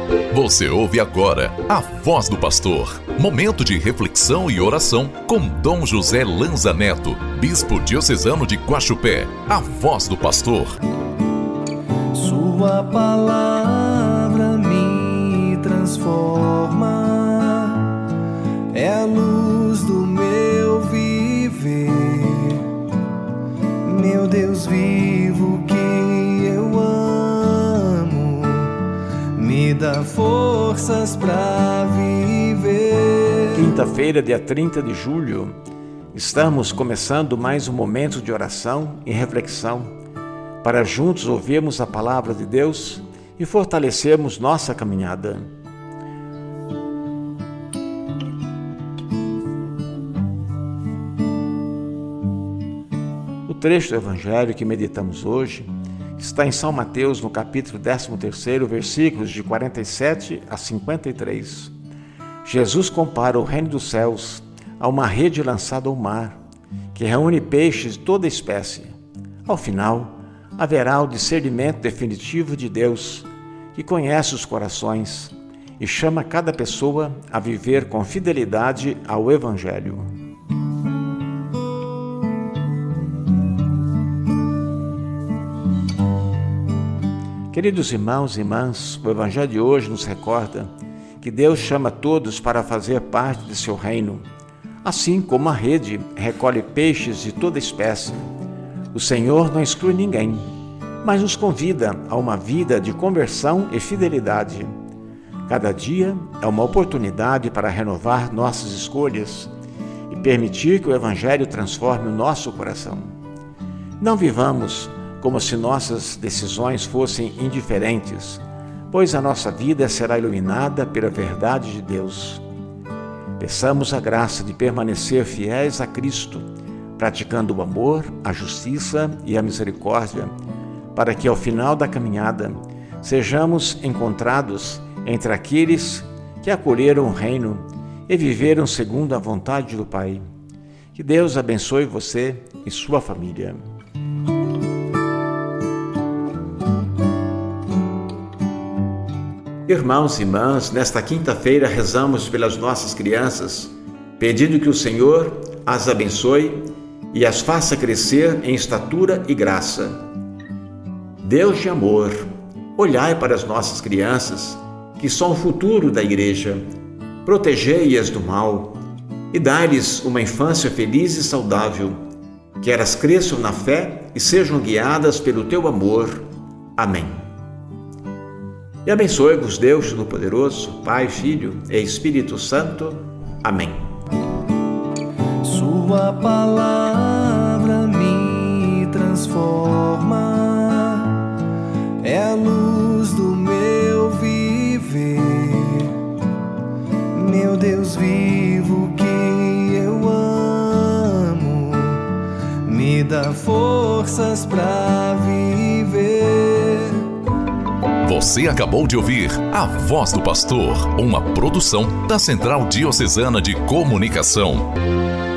Você ouve agora a Voz do Pastor, momento de reflexão e oração com Dom José Lanza Neto, Bispo Diocesano de Guaxupé, a Voz do Pastor. Sua palavra me transforma, é a luz do meu viver, meu Deus vivo que eu amo, me dá forças para viver. Quinta-feira, dia 30 de julho, estamos começando mais um momento de oração e reflexão para juntos ouvirmos a palavra de Deus e fortalecermos nossa caminhada. O trecho do Evangelho que meditamos hoje está em São Mateus, no capítulo 13, versículos de 47 a 53. Jesus compara o reino dos céus a uma rede lançada ao mar, que reúne peixes de toda espécie. Ao final, haverá o discernimento definitivo de Deus, que conhece os corações e chama cada pessoa a viver com fidelidade ao Evangelho. Queridos irmãos e irmãs, o Evangelho de hoje nos recorda que Deus chama todos para fazer parte de seu reino. Assim como a rede recolhe peixes de toda espécie, o Senhor não exclui ninguém, mas nos convida a uma vida de conversão e fidelidade. Cada dia é uma oportunidade para renovar nossas escolhas e permitir que o Evangelho transforme o nosso coração. Não vivamos como se nossas decisões fossem indiferentes, pois a nossa vida será iluminada pela verdade de Deus. Peçamos a graça de permanecer fiéis a Cristo, praticando o amor, a justiça e a misericórdia, para que ao final da caminhada sejamos encontrados entre aqueles que acolheram o reino e viveram segundo a vontade do Pai. Que Deus abençoe você e sua família. Irmãos e irmãs, nesta quinta-feira rezamos pelas nossas crianças, pedindo que o Senhor as abençoe e as faça crescer em estatura e graça. Deus de amor, olhai para as nossas crianças, que são o futuro da Igreja, protegei-as do mal e dai-lhes uma infância feliz e saudável, que elas cresçam na fé e sejam guiadas pelo teu amor. Amém. E abençoe-vos Deus Todo-Poderoso, Pai, Filho e Espírito Santo. Amém. Sua palavra me transforma, é a luz do meu viver, meu Deus vivo que eu amo, me dá forças para viver. Você acabou de ouvir a Voz do Pastor, uma produção da Central Diocesana de Comunicação.